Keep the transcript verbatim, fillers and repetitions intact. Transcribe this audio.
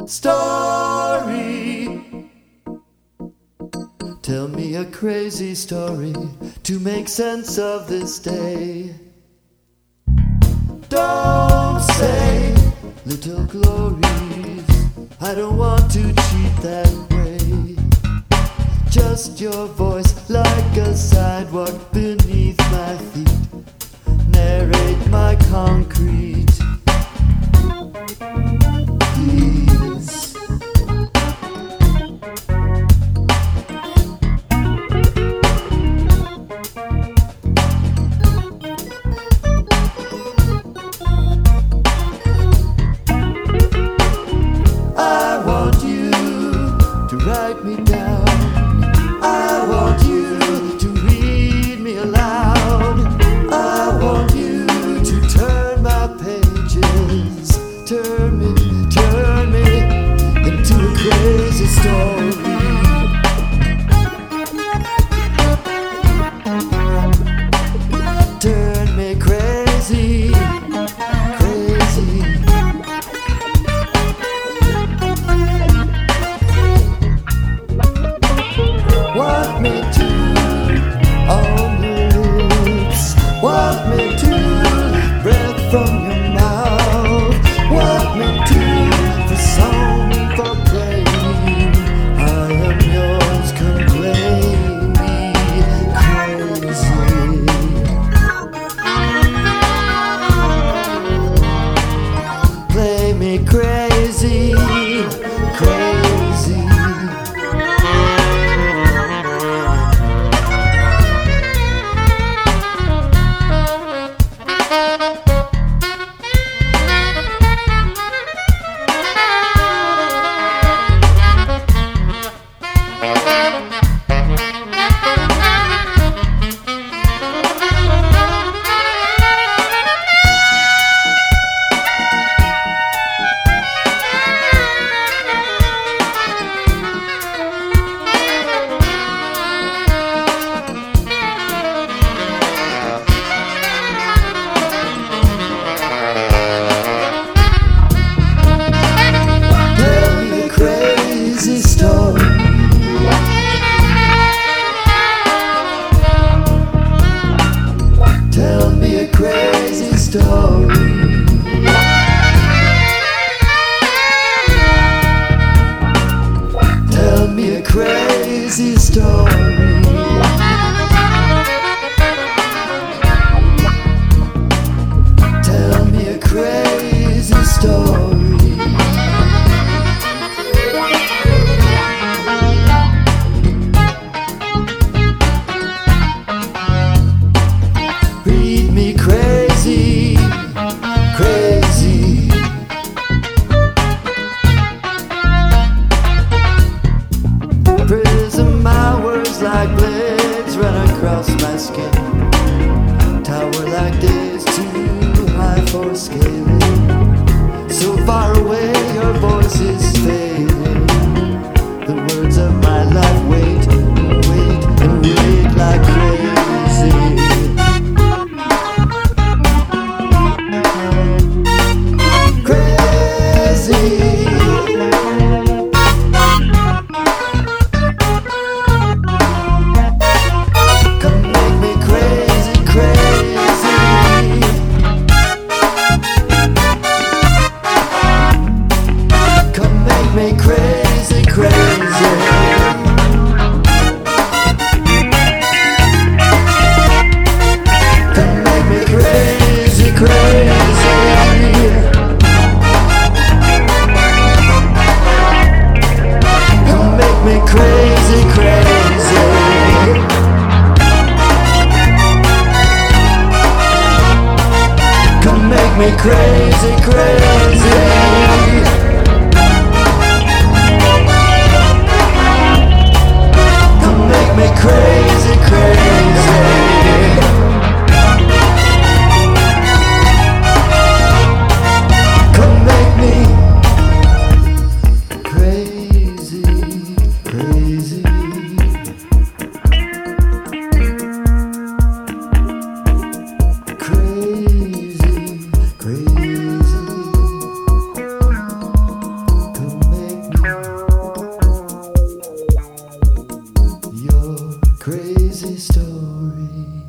story. Tell me a crazy story to make sense of this day. Don't say little glories, I don't want to cheat that way. Just your voice like a sidewalk beneath my feet. Narrate my concrete, please. I want you to write me down. I want you to read me aloud. I want you to turn my pages, turn me, turn me into a crazy story. Turn me crazy, crazy. Want me to on your lips, want me to breath from your mouth, want me to for song for playing. I am yours, come play me crazy. Play me crazy, crazy. Tell me a crazy story. Tell me a crazy story. Tell me a crazy story. Read me crazy, crazy. Prism my words like blades run across my skin. Tower like days too high for scaling. So far away your voice is fading. The words of my life wait and wait and wait like crazy. Me crazy, crazy. Come make me crazy, crazy. Come make me crazy, crazy. Crazy. Crazy, come story.